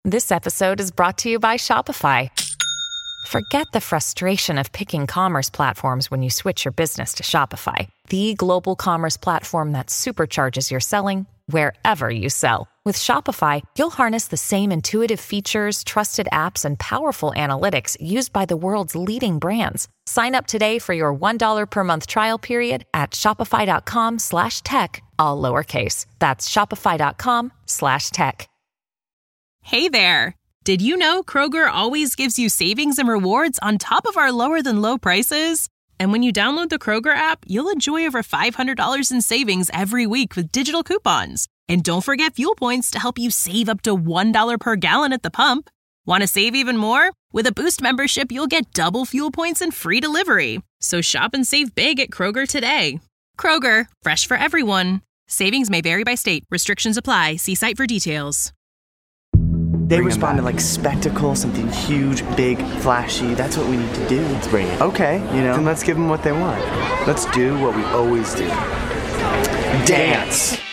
This episode is brought to you by Shopify. Forget the frustration of picking commerce platforms when you switch your business to Shopify, the global commerce platform that supercharges your selling wherever you sell. With Shopify, you'll harness the same intuitive features, trusted apps, and powerful analytics used by the world's leading brands. Sign up today for your $1 per month trial period at shopify.com/tech, all lowercase. That's shopify.com/tech. Hey there! Did you know Kroger always gives you savings and rewards on top of our lower-than-low prices? And when you download the Kroger app, you'll enjoy over $500 in savings every week with digital coupons. And don't forget fuel points to help you save up to $1 per gallon at the pump. Want to save even more? With a Boost membership, you'll get double fuel points and free delivery. So shop and save big at Kroger today. Kroger, fresh for everyone. Savings may vary by state. Restrictions apply. See site for details. They respond to like spectacle, something huge, big, flashy. That's what we need to do. Let's bring it. Okay, Then let's give them what they want. Let's do what we always do. Dance.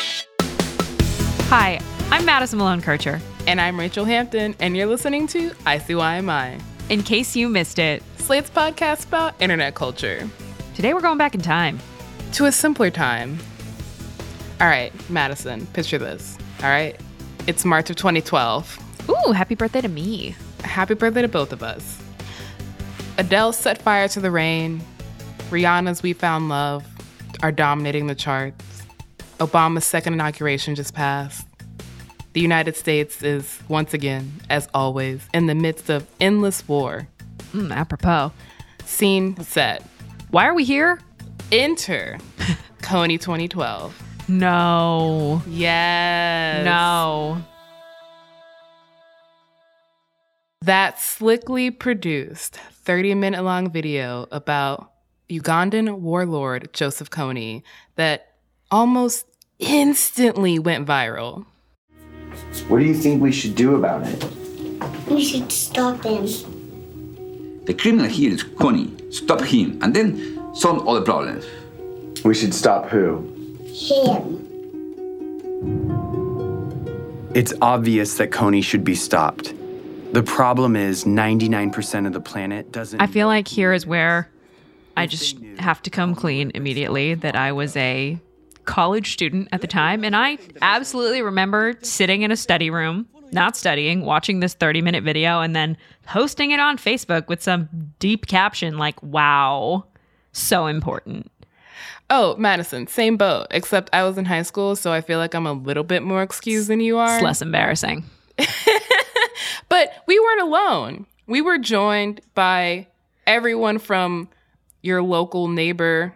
Hi, I'm Madison Malone-Kircher. And I'm Rachel Hampton, and you're listening to ICYMI. In case you missed it, Slate's podcast about internet culture. today we're going back in time. To a simpler time. All right, Madison, picture this. All right? It's March of 2012. Ooh, happy birthday to me. Happy birthday to both of us. Adele set fire to the rain. Rihanna's We Found Love are dominating the charts. Obama's second inauguration just passed. The United States is, once again, as always, in the midst of endless war. Apropos. Scene set. Why are we here? Enter Kony 2012. No. Yes. No. That slickly produced 30-minute long video about Ugandan warlord Joseph Kony that almost instantly went viral. What do you think we should do about it? We should stop him. The criminal here is Kony. Stop him, and then solve all the problems. We should stop who? Him. It's obvious that Kony should be stopped. The problem is 99% of the planet doesn't... I feel like here is where I just have to come clean immediately that I was a college student at the time, and I absolutely remember sitting in a study room, not studying, watching this 30-minute video, and then posting it on Facebook with some deep caption like, wow, so important. Oh, Madison, same boat, except I was in high school, so I feel like I'm a little bit more excused than you are. It's less embarrassing. But we weren't alone. We were joined by everyone from your local neighbor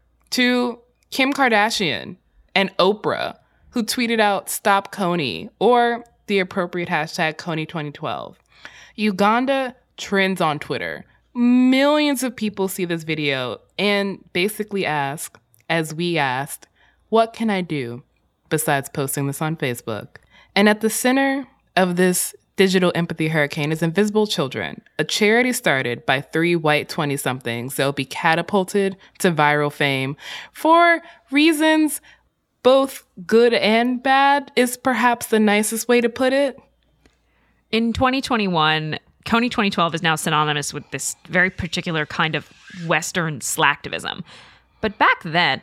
to Kim Kardashian and Oprah, who tweeted out "Stop Kony" or the appropriate hashtag Kony2012. Uganda trends on Twitter. Millions of people see this video and basically ask, as we asked, what can I do besides posting this on Facebook? And at the center of this digital empathy hurricane is Invisible Children, a charity started by 3 white 20-somethings that will be catapulted to viral fame for reasons both good and bad is perhaps the nicest way to put it. In 2021, Kony 2012 is now synonymous with this very particular kind of Western slacktivism. But back then,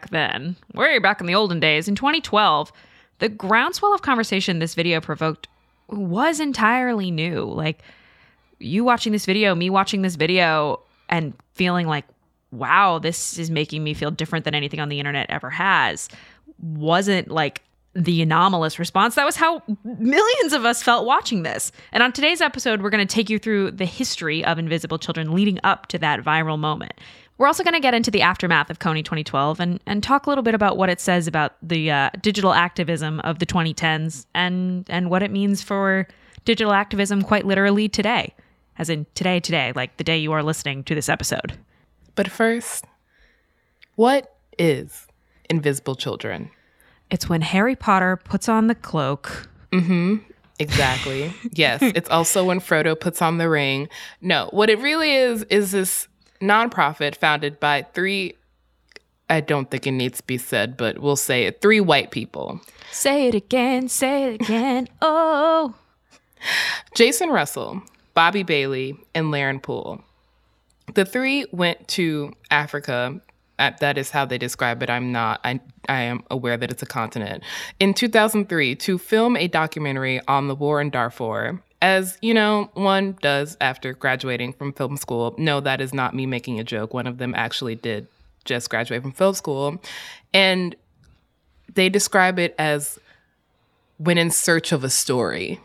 way back in the olden days, in 2012, the groundswell of conversation this video provoked was entirely new. Like, you watching this video, me watching this video, and feeling like, wow, this is making me feel different than anything on the internet ever has, wasn't like the anomalous response. That was how millions of us felt watching this. And on today's episode, we're going to take you through the history of Invisible Children leading up to that viral moment. We're also going to get into the aftermath of Kony 2012 and talk a little bit about what it says about the digital activism of the 2010s and what it means for digital activism quite literally today, as in today, like the day you are listening to this episode. But first, what is Invisible Children? It's when Harry Potter puts on the cloak. Exactly. Yes. It's also when Frodo puts on the ring. No, what it really is this nonprofit founded by 3, I don't think it needs to be said, but we'll say it, 3 white people. Say it again, oh. Jason Russell, Bobby Bailey, and Laren Poole. The three went to Africa. That is how they describe it. I am aware that it's a continent. In 2003, to film a documentary on the war in Darfur. As, you know, one does after graduating from film school. No, that is not me making a joke. One of them actually did just graduate from film school. And they describe it as when in search of a story.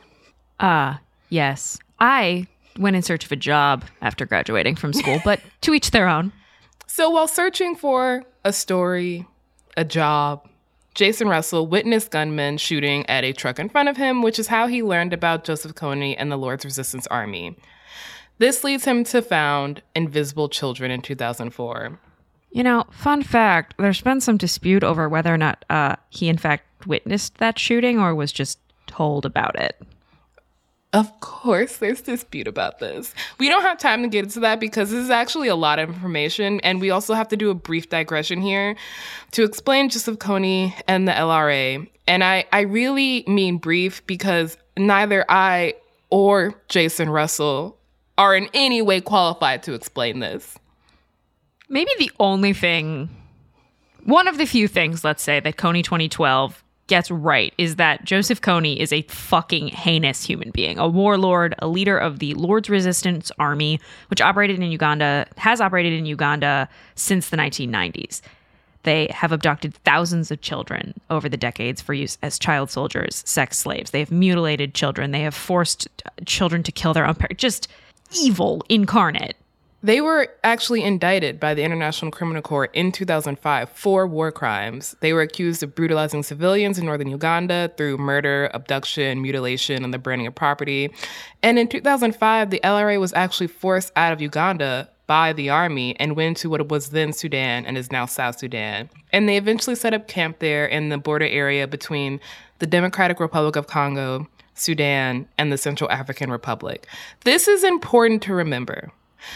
Yes. I went in search of a job after graduating from school, but to each their own. So while searching for a story, a job, Jason Russell witnessed gunmen shooting at a truck in front of him, which is how he learned about Joseph Kony and the Lord's Resistance Army. This leads him to found Invisible Children in 2004. You know, fun fact, there's been some dispute over whether or not he in fact witnessed that shooting or was just told about it. Of course, there's dispute about this. We don't have time to get into that because this is actually a lot of information, and we also have to do a brief digression here to explain Joseph Kony and the LRA. And I really mean brief because neither I or Jason Russell are in any way qualified to explain this. Maybe the only thing, one of the few things, let's say, that Kony 2012 gets right is that Joseph Kony is a fucking heinous human being, a warlord, a leader of the Lord's Resistance Army, which has operated in Uganda since the 1990s. They have abducted thousands of children over the decades for use as child soldiers, sex slaves. They have mutilated children. They have forced children to kill their own parents. Just evil incarnate. They were actually indicted by the International Criminal Court in 2005 for war crimes. They were accused of brutalizing civilians in northern Uganda through murder, abduction, mutilation, and the burning of property. And in 2005, the LRA was actually forced out of Uganda by the army and went to what was then Sudan and is now South Sudan. And they eventually set up camp there in the border area between the Democratic Republic of Congo, Sudan, and the Central African Republic. This is important to remember.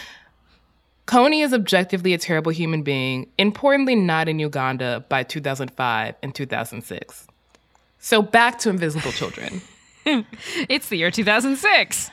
Kony is objectively a terrible human being, importantly not in Uganda by 2005 and 2006. So back to Invisible Children. It's the year 2006.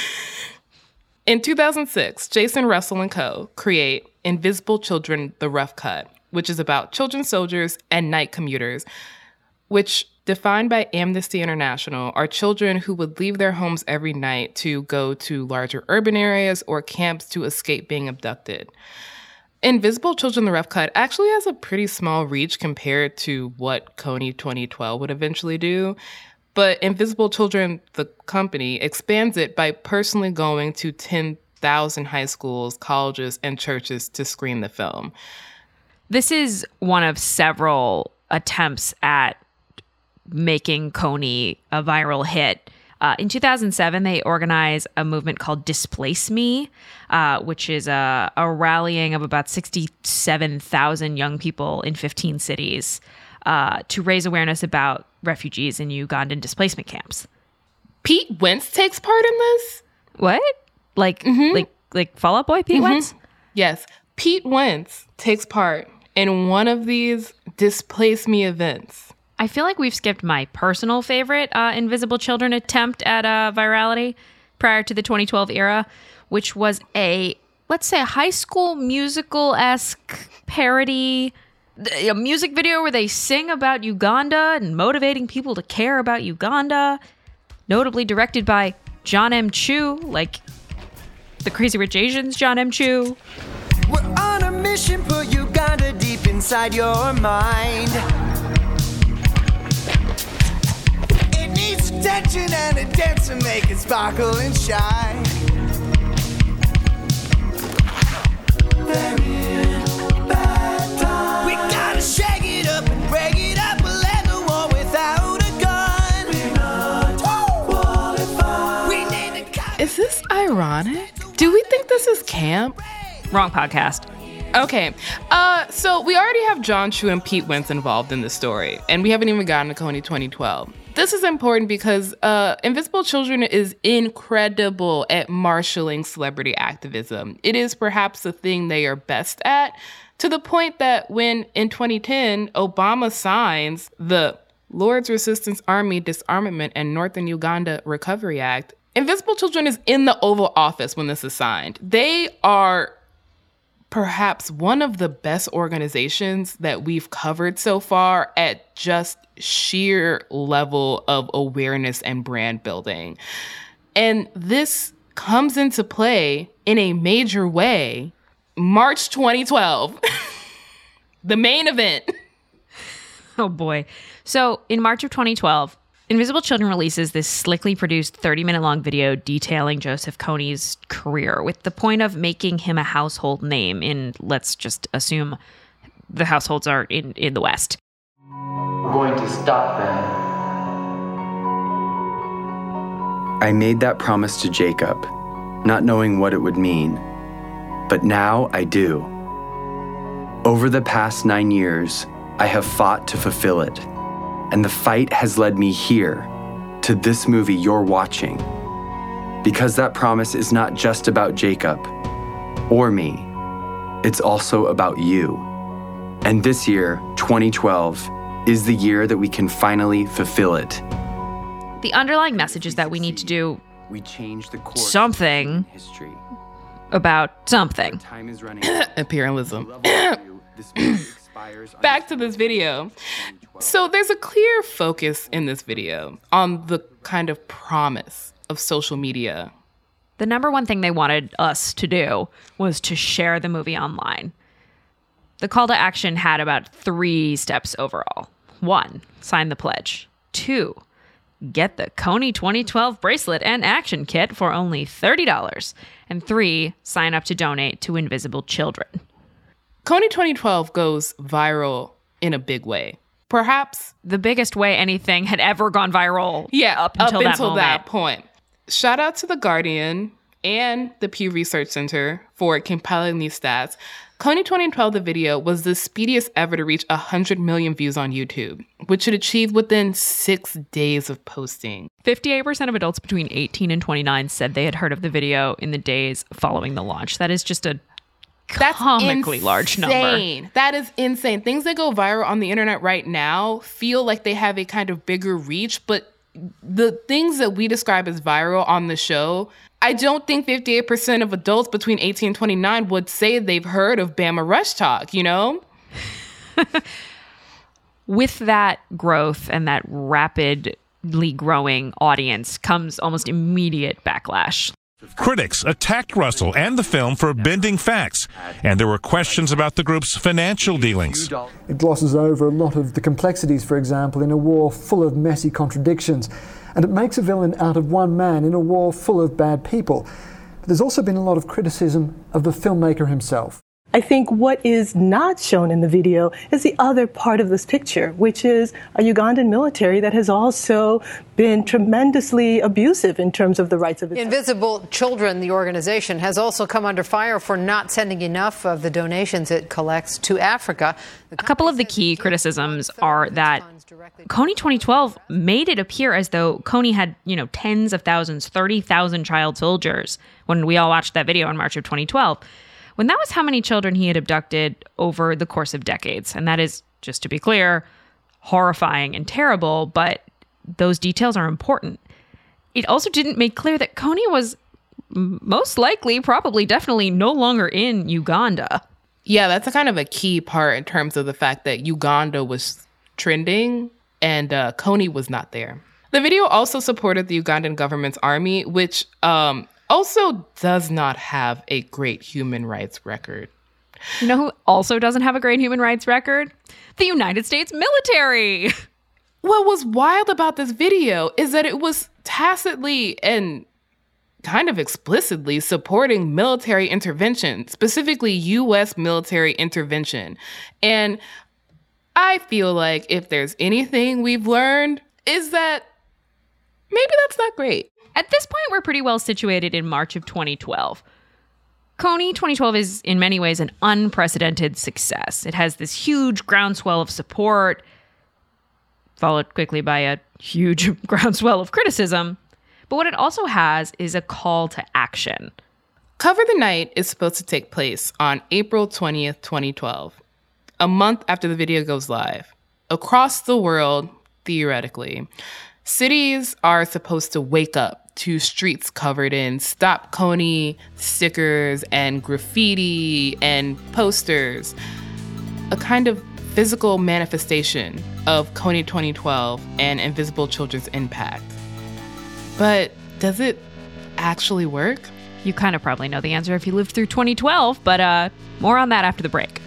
In 2006, Jason Russell and co. create Invisible Children, The Rough Cut, which is about children soldiers and night commuters, which, defined by Amnesty International, are children who would leave their homes every night to go to larger urban areas or camps to escape being abducted. Invisible Children, The Rough Cut actually has a pretty small reach compared to what Kony 2012 would eventually do. But Invisible Children, the company, expands it by personally going to 10,000 high schools, colleges, and churches to screen the film. This is one of several attempts at making Kony a viral hit. In 2007, they organized a movement called Displace Me, which is a rallying of about 67,000 young people in 15 cities to raise awareness about refugees in Ugandan displacement camps. Pete Wentz takes part in this? What? Like Fall Out Boy Pete Wentz? Yes. Pete Wentz takes part in one of these Displace Me events. I feel like we've skipped my personal favorite Invisible Children attempt at virality prior to the 2012 era, which was a High School Musical-esque parody, a music video where they sing about Uganda and motivating people to care about Uganda, notably directed by John M. Chu, like the Crazy Rich Asians John M. Chu. We're on a mission, put Uganda deep inside your mind. Attention and a dance to make it sparkle and shine. We gotta shake it up and break it up. We'll end the war without a gun. We're not qualified. We need to. Is this ironic? Do we think this is camp? Wrong podcast. Okay, so we already have John Chu and Pete Wentz involved in this story, and we haven't even gotten to Kony 2012. This is important because Invisible Children is incredible at marshaling celebrity activism. It is perhaps the thing they are best at, to the point that when, in 2010, Obama signs the Lord's Resistance Army Disarmament and Northern Uganda Recovery Act, Invisible Children is in the Oval Office when this is signed. They are perhaps one of the best organizations that we've covered so far at just sheer level of awareness and brand building. And this comes into play in a major way March 2012, the main event. Oh boy. So in March of 2012, Invisible Children releases this slickly produced 30-minute long video detailing Joseph Kony's career with the point of making him a household name in, let's just assume the households are in the West. We're going to stop them. I made that promise to Jacob, not knowing what it would mean. But now I do. Over the past 9 years, I have fought to fulfill it. And the fight has led me here, to this movie you're watching. Because that promise is not just about Jacob or me. It's also about you. And this year, 2012, is the year that we can finally fulfill it. The underlying message is that we need to do something about something. Imperialism. Back to this video. So there's a clear focus in this video on the kind of promise of social media. The number one thing they wanted us to do was to share the movie online. The call to action had about 3 steps overall. 1, sign the pledge. 2, get the Kony 2012 bracelet and action kit for only $30. And 3, sign up to donate to Invisible Children. Kony 2012 goes viral in a big way. Perhaps the biggest way anything had ever gone viral up until that point. Shout out to The Guardian and the Pew Research Center for compiling these stats. Kony 2012, the video, was the speediest ever to reach 100 million views on YouTube, which it achieved within 6 days of posting. 58% of adults between 18 and 29 said they had heard of the video in the days following the launch. That is just a comically large number. That is insane. Things that go viral on the internet right now feel like they have a kind of bigger reach, but the things that we describe as viral on the show, I don't think 58% of adults between 18 and 29 would say they've heard of Bama Rush Talk, you know? With that growth and that rapidly growing audience comes almost immediate backlash. Critics attacked Russell and the film for bending facts, and there were questions about the group's financial dealings. It glosses over a lot of the complexities, for example, in a war full of messy contradictions, and it makes a villain out of one man in a war full of bad people. But there's also been a lot of criticism of the filmmaker himself. I think what is not shown in the video is the other part of this picture, which is a Ugandan military that has also been tremendously abusive in terms of the rights of its Invisible Children, the organization, has also come under fire for not sending enough of the donations it collects to Africa. A couple of the key criticisms are that Kony 2012 made it appear as though Kony had, tens of thousands, 30,000 child soldiers when we all watched that video in March of 2012. When that was how many children he had abducted over the course of decades. And that is, just to be clear, horrifying and terrible, but those details are important. It also didn't make clear that Kony was most likely, probably, definitely no longer in Uganda. Yeah, that's a kind of a key part in terms of the fact that Uganda was trending and Kony was not there. The video also supported the Ugandan government's army, which also does not have a great human rights record. You know who also doesn't have a great human rights record? The United States military. What was wild about this video is that it was tacitly and kind of explicitly supporting military intervention, specifically U.S. military intervention. And I feel like if there's anything we've learned is that maybe that's not great. At this point, we're pretty well situated in March of 2012. Kony 2012 is in many ways an unprecedented success. It has this huge groundswell of support, followed quickly by a huge groundswell of criticism. But what it also has is a call to action. Cover the Night is supposed to take place on April 20th, 2012, a month after the video goes live. Across the world, theoretically, cities are supposed to wake up to streets covered in Stop Kony stickers and graffiti and posters, a kind of physical manifestation of Kony 2012 and Invisible Children's impact. But does it actually work? You kind of probably know the answer if you lived through 2012, but more on that after the break.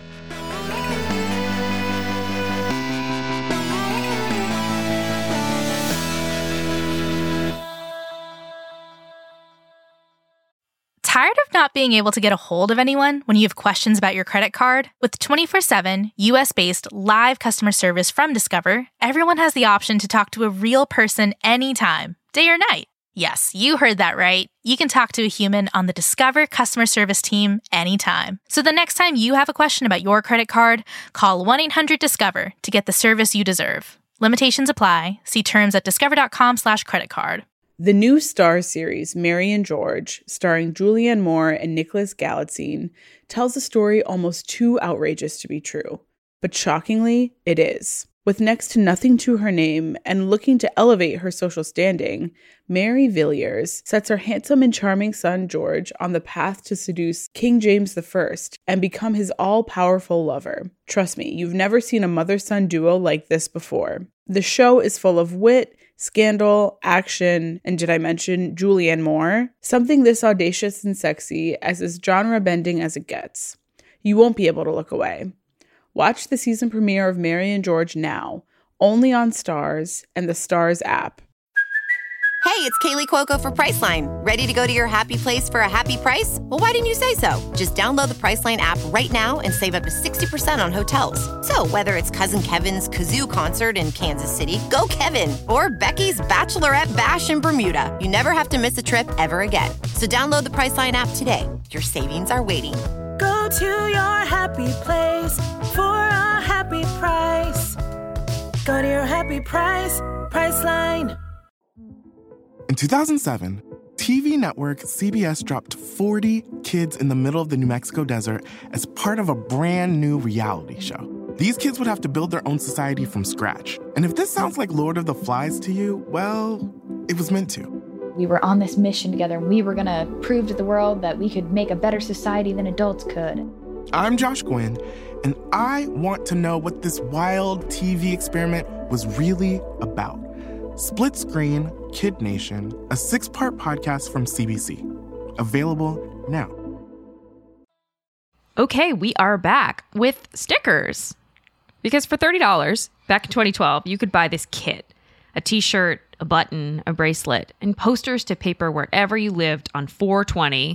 Tired of not being able to get a hold of anyone when you have questions about your credit card? With 24/7, US-based live customer service from Discover, everyone has the option to talk to a real person anytime, day or night. Yes, you heard that right. You can talk to a human on the Discover customer service team anytime. So the next time you have a question about your credit card, call 1-800-DISCOVER to get the service you deserve. Limitations apply. See terms at discover.com/creditcard. The new Starz series, Mary and George, starring Julianne Moore and Nicholas Galitzine, tells a story almost too outrageous to be true. But shockingly, it is. With next to nothing to her name and looking to elevate her social standing, Mary Villiers sets her handsome and charming son George on the path to seduce King James I and become his all-powerful lover. Trust me, you've never seen a mother-son duo like this before. The show is full of wit, scandal, action, and did I mention Julianne Moore? Something this audacious and sexy as is genre-bending as it gets. You won't be able to look away. Watch the season premiere of Mary and George now, only on Starz and the Starz app. Hey, it's Kaylee Cuoco for Priceline. Ready to go to your happy place for a happy price? Well, why didn't you say so? Just download the Priceline app right now and save up to 60% on hotels. So whether it's Cousin Kevin's Kazoo Concert in Kansas City, go Kevin, or Becky's Bachelorette Bash in Bermuda, you never have to miss a trip ever again. So download the Priceline app today. Your savings are waiting. Go to your happy place for a happy price. Go to your happy price, Priceline. In 2007, TV network CBS dropped 40 kids in the middle of the New Mexico desert as part of a brand new reality show. These kids would have to build their own society from scratch. And if this sounds like Lord of the Flies to you, well, it was meant to. We were on this mission together, and we were going to prove to the world that we could make a better society than adults could. I'm Josh Gwynn, and I want to know what this wild TV experiment was really about. Split Screen Kid Nation, a 6-part podcast from CBC. Available now. Okay, we are back with stickers. Because for $30, back in 2012, you could buy this kit. A t-shirt, a button, a bracelet, and posters to paper wherever you lived on 420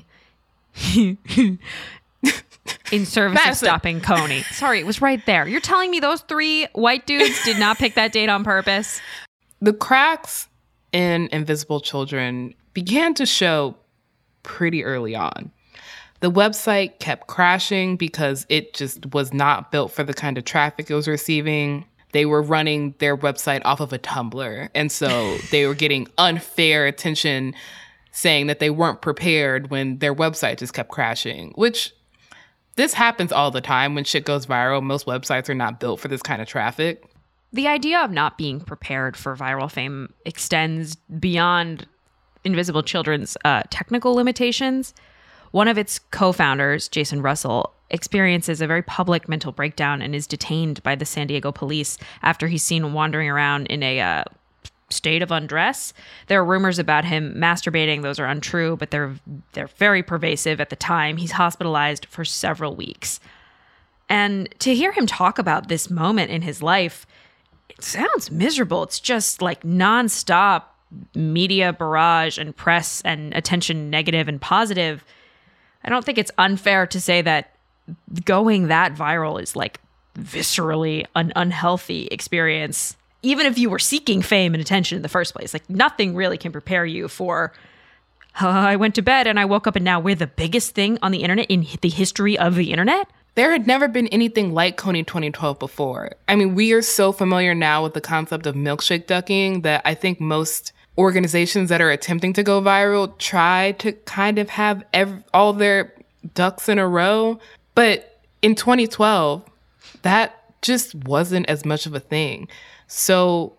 in service of stopping Kony. Sorry, it was right there. You're telling me those 3 white dudes did not pick that date on purpose? The cracks in Invisible Children began to show pretty early on. The website kept crashing because it just was not built for the kind of traffic it was receiving. They were running their website off of a Tumblr, and so they were getting unfair attention saying that they weren't prepared when their website just kept crashing, which this happens all the time when shit goes viral. Most websites are not built for this kind of traffic. The idea of not being prepared for viral fame extends beyond Invisible Children's technical limitations. One of its co-founders, Jason Russell, experiences a very public mental breakdown and is detained by the San Diego police after he's seen wandering around in a state of undress. There are rumors about him masturbating. Those are untrue, but they're very pervasive at the time. He's hospitalized for several weeks. And to hear him talk about this moment in his life, it sounds miserable. It's just like nonstop media barrage and press and attention, negative and positive. I don't think it's unfair to say that going that viral is like viscerally an unhealthy experience, even if you were seeking fame and attention in the first place. Like nothing really can prepare you for, I went to bed and I woke up and now we're the biggest thing on the internet in the history of the internet. There had never been anything like Kony 2012 before. I mean, we are so familiar now with the concept of milkshake ducking that I think most organizations that are attempting to go viral try to kind of have all their ducks in a row. But in 2012, that just wasn't as much of a thing. So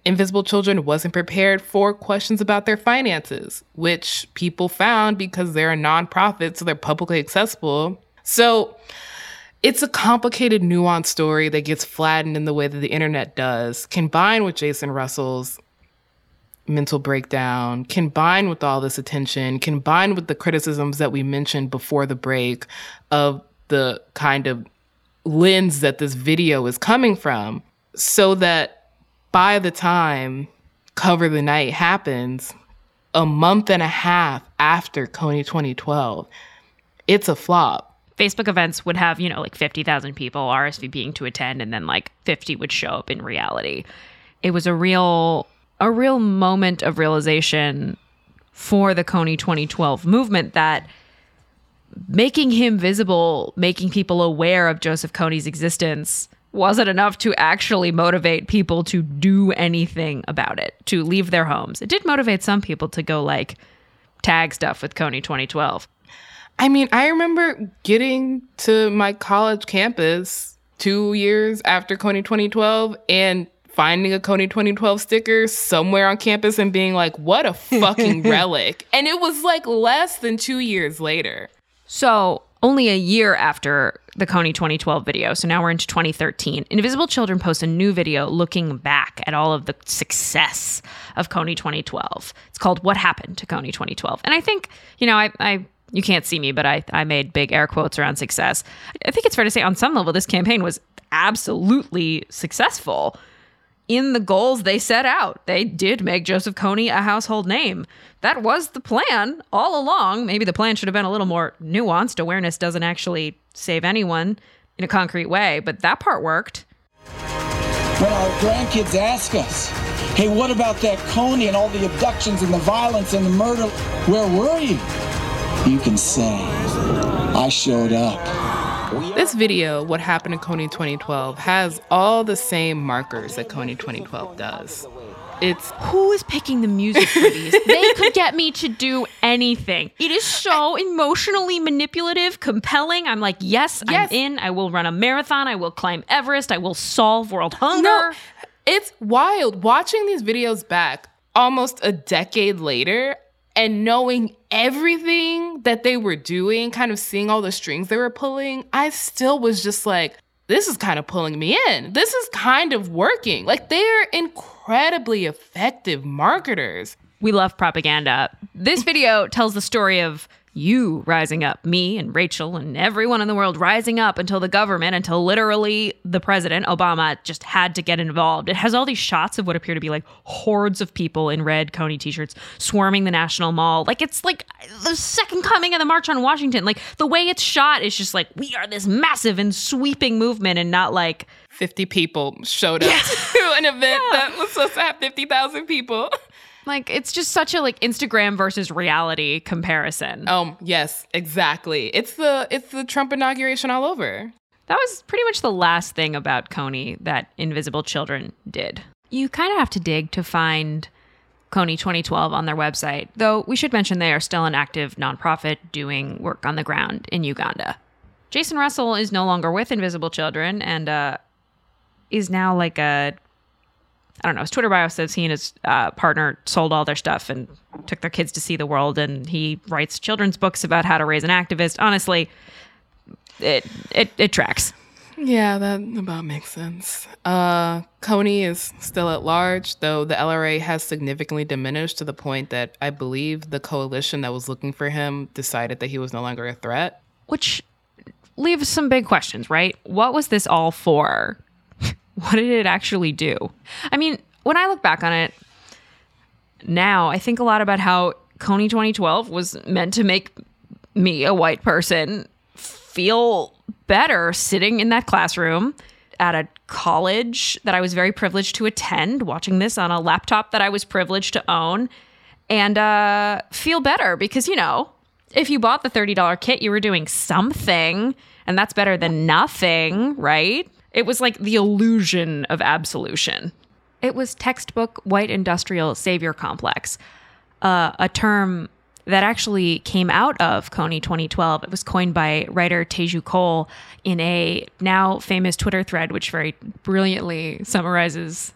Invisible Children wasn't prepared for questions about their finances, which people found because they're a nonprofit, so they're publicly accessible. So it's a complicated, nuanced story that gets flattened in the way that the internet does, combined with Jason Russell's mental breakdown, combined with all this attention, combined with the criticisms that we mentioned before the break of the kind of lens that this video is coming from, so that by the time Cover the Night happens, a month and a half after Kony 2012, it's a flop. Facebook events would have, like 50,000 people RSVPing to attend, and then like 50 would show up in reality. It was a real moment of realization for the Kony 2012 movement that making him visible, making people aware of Joseph Kony's existence wasn't enough to actually motivate people to do anything about it, to leave their homes. It did motivate some people to go like tag stuff with Kony 2012. I mean, I remember getting to my college campus 2 years after Kony 2012 and finding a Kony 2012 sticker somewhere on campus and being like, what a fucking relic. And it was like less than 2 years later. So only a year after the Kony 2012 video, so now we're into 2013, Invisible Children posts a new video looking back at all of the success of Kony 2012. It's called What Happened to Kony 2012. And I think, you can't see me, but I made big air quotes around success. I think it's fair to say on some level, this campaign was absolutely successful in the goals they set out. They did make Joseph Kony a household name. That was the plan all along. Maybe the plan should have been a little more nuanced. Awareness doesn't actually save anyone in a concrete way, but that part worked. When our grandkids ask us, hey, what about that Kony and all the abductions and the violence and the murder? Where were you? You can say, I showed up. This video, What Happened to Kony 2012, has all the same markers that Kony 2012 does. It's who is picking the music for these? They could get me to do anything. It is so emotionally manipulative, compelling. I'm like, yes, I'm in. I will run a marathon. I will climb Everest. I will solve world hunger. No, it's wild. Watching these videos back almost a decade later and knowing everything that they were doing, kind of seeing all the strings they were pulling, I still was just like, this is kind of pulling me in. This is kind of working. Like, they're incredibly effective marketers. We love propaganda. This video tells the story of you rising up, me and Rachel and everyone in the world rising up until the government, until literally the president, Obama, just had to get involved. It has all these shots of what appear to be like hordes of people in red Kony t-shirts swarming the National Mall. Like, it's like the second coming of the March on Washington. Like, the way it's shot is just like, we are this massive and sweeping movement, and not like 50 people showed up to an event that was supposed to have 50,000 people. Like, it's just such a like Instagram versus reality comparison. Oh, yes, exactly. It's the Trump inauguration all over. That was pretty much the last thing about Kony that Invisible Children did. You kind of have to dig to find Kony 2012 on their website, though we should mention they are still an active nonprofit doing work on the ground in Uganda. Jason Russell is no longer with Invisible Children and is now like his Twitter bio says he and his partner sold all their stuff and took their kids to see the world, and he writes children's books about how to raise an activist. Honestly, it tracks. Yeah, that about makes sense. Kony is still at large, though the LRA has significantly diminished to the point that I believe the coalition that was looking for him decided that he was no longer a threat. Which leaves some big questions, right? What was this all for? What did it actually do? I mean, when I look back on it now, I think a lot about how Kony 2012 was meant to make me, a white person, feel better sitting in that classroom at a college that I was very privileged to attend, watching this on a laptop that I was privileged to own, and feel better because, if you bought the $30 kit, you were doing something, and that's better than nothing, right? It was like the illusion of absolution. It was textbook white industrial savior complex, a term that actually came out of Kony 2012. It was coined by writer Teju Cole in a now famous Twitter thread, which very brilliantly summarizes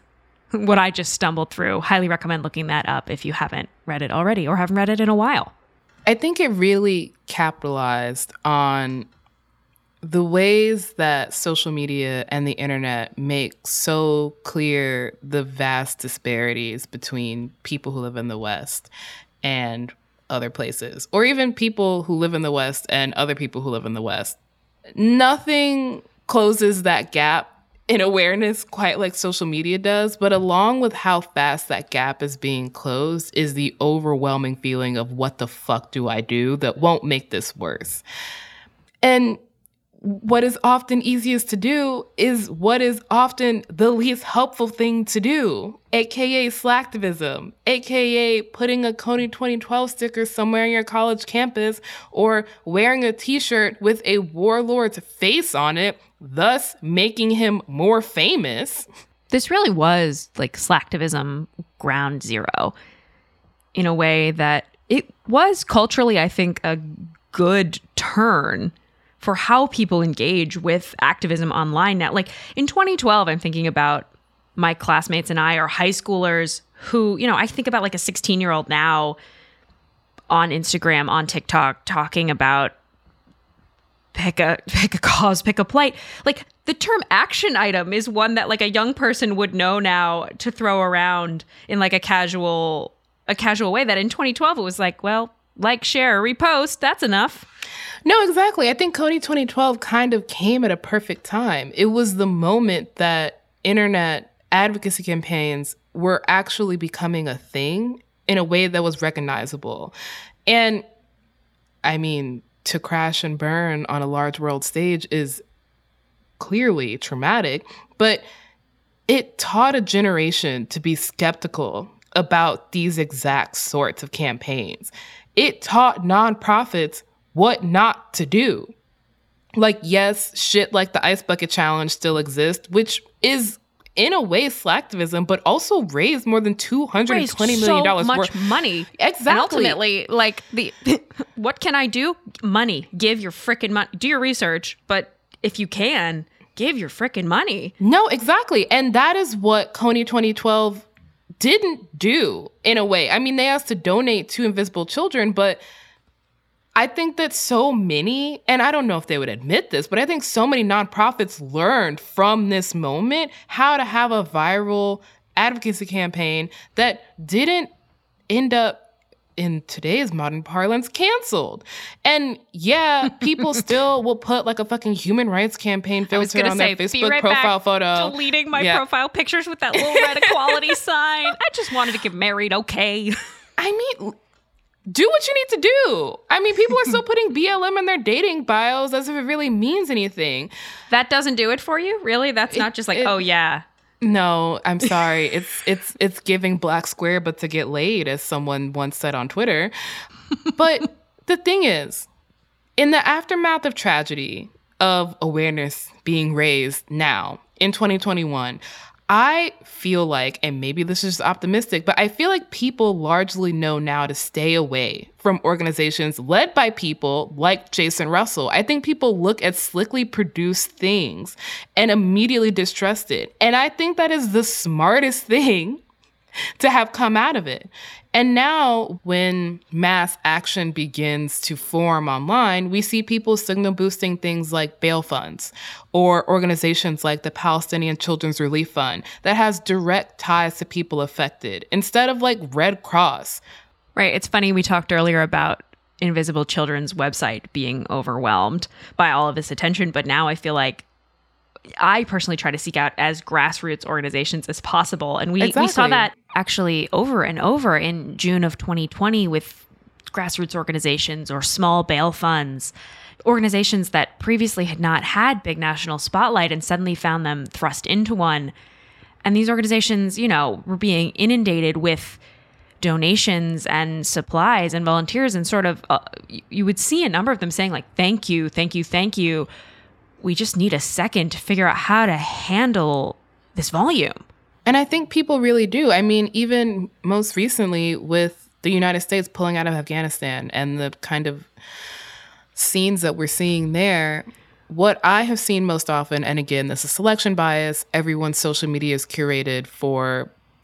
what I just stumbled through. Highly recommend looking that up if you haven't read it already or haven't read it in a while. I think it really capitalized on the ways that social media and the internet make so clear the vast disparities between people who live in the West and other places, or even people who live in the West and other people who live in the West. Nothing closes that gap in awareness quite like social media does, but along with how fast that gap is being closed is the overwhelming feeling of what the fuck do I do that won't make this worse. And what is often easiest to do is what is often the least helpful thing to do, aka slacktivism, aka putting a Kony 2012 sticker somewhere on your college campus or wearing a t-shirt with a warlord's face on it, thus making him more famous. This really was like slacktivism ground zero in a way that it was culturally, I think, a good turn for how people engage with activism online now. Like in 2012, I'm thinking about my classmates and I are high schoolers who, you know, I think about like a 16-year-old now on Instagram, on TikTok, talking about pick a cause, pick a plight. Like the term action item is one that like a young person would know now to throw around in like a casual way, that in 2012 it was like, well, like, share, repost, that's enough. No, exactly. I think Kony 2012 kind of came at a perfect time. It was the moment that internet advocacy campaigns were actually becoming a thing in a way that was recognizable. And I mean, to crash and burn on a large world stage is clearly traumatic, but it taught a generation to be skeptical about these exact sorts of campaigns. It taught nonprofits what not to do. Like, yes, shit like the Ice Bucket Challenge still exists, which is in a way slacktivism, but also raised more than $220 million so much worth. Money. Exactly. And ultimately, like, what can I do? Money. Give your frickin' money. Do your research, but if you can, give your frickin' money. No, exactly. And that is what Kony 2012 didn't do in a way. I mean, they asked to donate to Invisible Children, but I think that so many, and I don't know if they would admit this, but I think so many nonprofits learned from this moment how to have a viral advocacy campaign that didn't end up, in today's modern parlance, canceled. And yeah, people still will put like a fucking human rights campain filter on their Facebook profile photo. Deleting my profile pictures with that little red equality sign. I just wanted to get married, okay? I mean, do what you need to do. I mean, people are still putting BLM in their dating bios as if it really means anything. That doesn't do it for you? Really? That's not just like, oh yeah. No, I'm sorry. It's giving black square but to get laid, as someone once said on Twitter. But the thing is, in the aftermath of tragedy, of awareness being raised now in 2021, I feel like, and maybe this is optimistic, but I feel like people largely know now to stay away from organizations led by people like Jason Russell. I think people look at slickly produced things and immediately distrust it. And I think that is the smartest thing to have come out of it. And now when mass action begins to form online, we see people signal boosting things like bail funds or organizations like the Palestinian Children's Relief Fund that has direct ties to people affected instead of like Red Cross. Right. It's funny. We talked earlier about Invisible Children's website being overwhelmed by all of this attention. But now I feel like I personally try to seek out as grassroots organizations as possible. And we saw that actually over and over in June of 2020 with grassroots organizations or small bail funds, organizations that previously had not had big national spotlight and suddenly found them thrust into one. And these organizations, you know, were being inundated with donations and supplies and volunteers, and sort of you would see a number of them saying like, thank you, thank you, thank you. We just need a second to figure out how to handle this volume. And I think people really do. I mean, even most recently with the United States pulling out of Afghanistan and the kind of scenes that we're seeing there, what I have seen most often, and again, this is selection bias, everyone's social media is curated for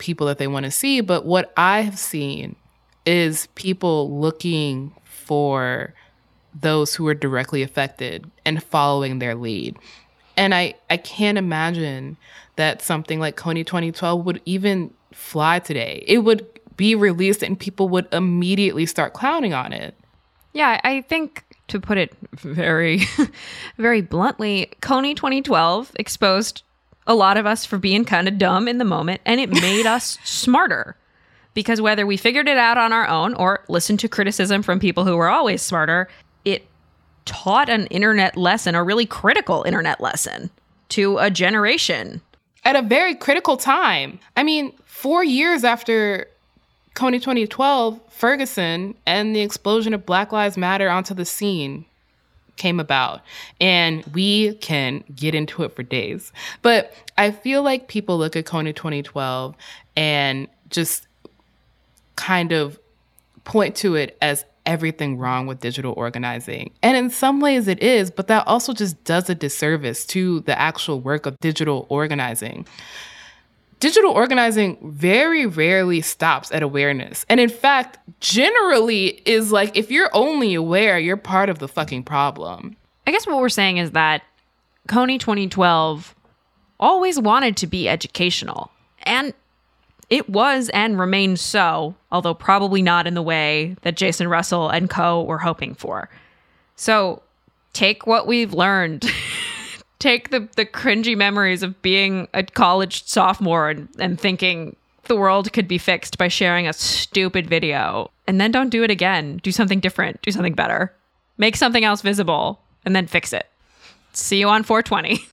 people that they want to see. But what I have seen is people looking for those who are directly affected and following their lead. And I can't imagine that something like Kony 2012 would even fly today. It would be released and people would immediately start clowning on it. Yeah, I think, to put it very, very bluntly, Kony 2012 exposed a lot of us for being kind of dumb in the moment, and it made us smarter. Because whether we figured it out on our own or listened to criticism from people who were always smarter, it taught an internet lesson, a really critical internet lesson, to a generation. At a very critical time. I mean, 4 years after Kony 2012, Ferguson and the explosion of Black Lives Matter onto the scene came about. And we can get into it for days. But I feel like people look at Kony 2012 and just kind of point to it as everything wrong with digital organizing. And in some ways it is, but that also just does a disservice to the actual work of digital organizing. Digital organizing very rarely stops at awareness. And in fact, generally is like, if you're only aware, you're part of the fucking problem. I guess what we're saying is that Kony 2012 always wanted to be educational. And it was and remains so, although probably not in the way that Jason Russell and co. were hoping for. So take what we've learned. Take the cringy memories of being a college sophomore and thinking the world could be fixed by sharing a stupid video. And then don't do it again. Do something different. Do something better. Make something else visible and then fix it. See you on 420.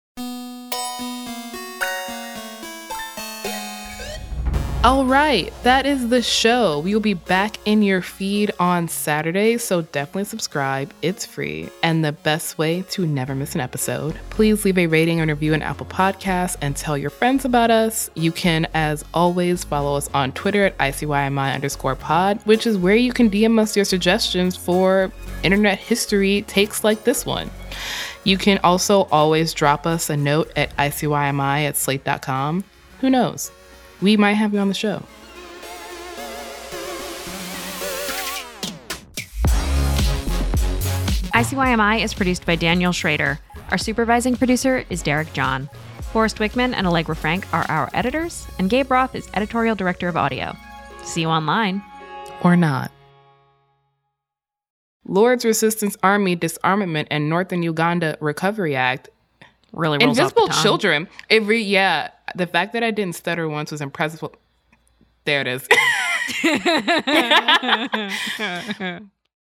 All right, that is the show. We will be back in your feed on Saturday, so definitely subscribe. It's free and the best way to never miss an episode. Please leave a rating and review on Apple Podcasts and tell your friends about us. You can, as always, follow us on Twitter at ICYMI_pod, which is where you can DM us your suggestions for internet history takes like this one. You can also always drop us a note at ICYMI@slate.com. Who knows? We might have you on the show. ICYMI is produced by Daniel Schrader. Our supervising producer is Derek John. Forrest Wickman and Allegra Frank are our editors, and Gabe Roth is editorial director of audio. See you online. Or not. Lord's Resistance Army Disarmament and Northern Uganda Recovery Act. Really rolls off the Invisible tongue. Children. The fact that I didn't stutter once was impressive. There it is.